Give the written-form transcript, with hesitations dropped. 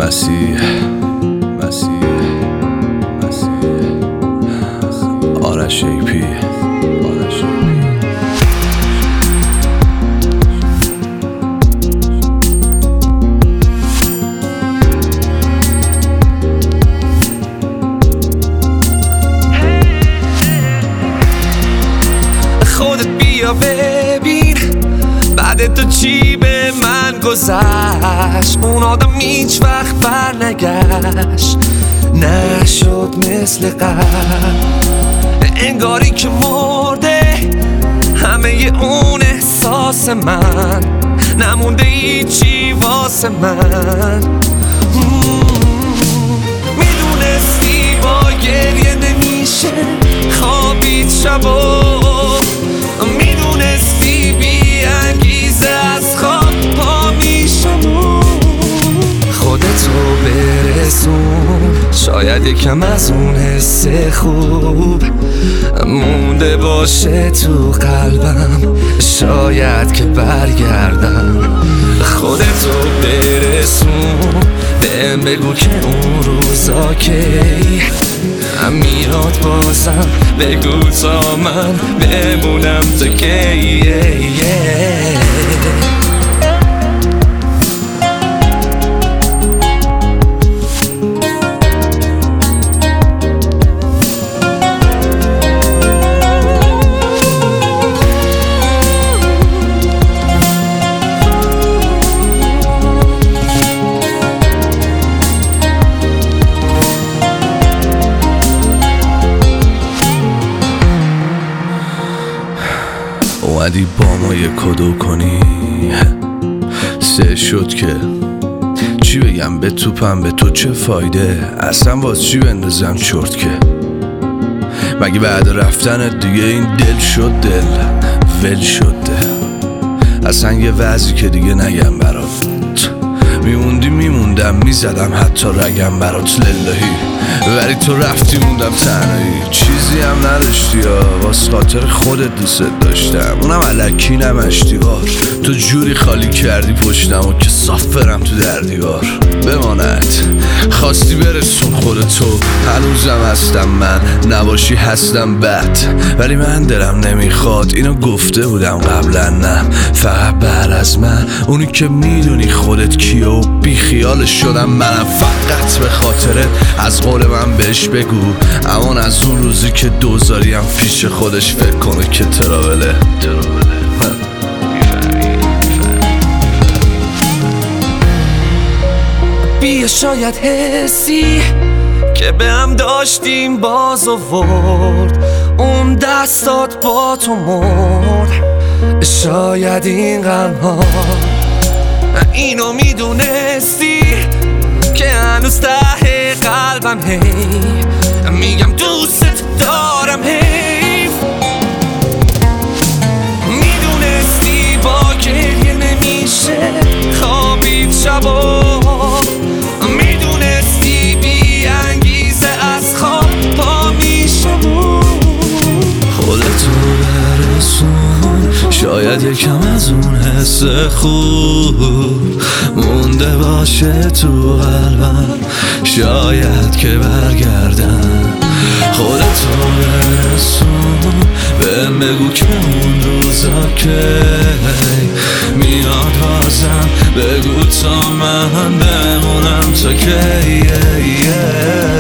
مسیح آرش ایپی خودت بیا ببین بعد تو چی به من گذشت. اون آدم هیچ وقت بر نگشت، نشد مثل قبل، انگاری که مرده همه اون احساس من، نمونده هیچی واسه من. میدونستی با گریه نمیشه خوابید شبا، میدونستی بی انگیزه از خواب پا میشم. خودتو برسون، شاید یکم از اون حس خوب مونده باشه تو قلبم، شاید که برگردم. خودتو برسون، بهم بگو که اون روزا کی میاد بازم، بگو تا من بمونم تا کی. اومدی با ما یه کدو کنی، سه شد که چی بگم به توپم، به تو چه فایده، اصلا باز چی بندازم چرت که مگه بعد رفتنت دیگه این دل شد دل ول شده. اصلا یه وضعی که دیگه نگم برات، میموندم میزدم حتی رگم برات للهی، ولی تو رفتی موندم تنهایی، چیزی هم نداشتی یا واس خاطر خودت دوست داشتم، اونم الکی نمشتیوار، تو جوری خالی کردی پشتم و که صاف برم تو در دیوار. بماند خواستی برسون خودتو، هنوزم هستم من، نباشی هستم بد، ولی من دلم نمیخواد، اینو گفته بودم قبلا، نه فقط بعد از من اونی که میدونی خودت کیه و بی خیالش شدم منم، فقط به خاطرت از قول من بهش بگو امان از اون روزی که دوزاریم پیش خودش فکر کنه که تراوله. بیا شاید حسی که به هم داشتیم باز آورد، اون دستات با تو مرد، شاید این غم ها اینو میدونستی که هنوز ته قلبم هی میگم دوست دارم، حیف میدونستی با گریه نمیشه خوابید شبا، میدونستی بی انگیزه از خواب پا میشم. خودتو برسون، شاید یکم از اون حس خوب مونده باشه تو قلبم، شاید که برگردم. خودتو برسون، بهم بگو که اون روزا که میاد بازم، بگو تا من بمونم تا کی.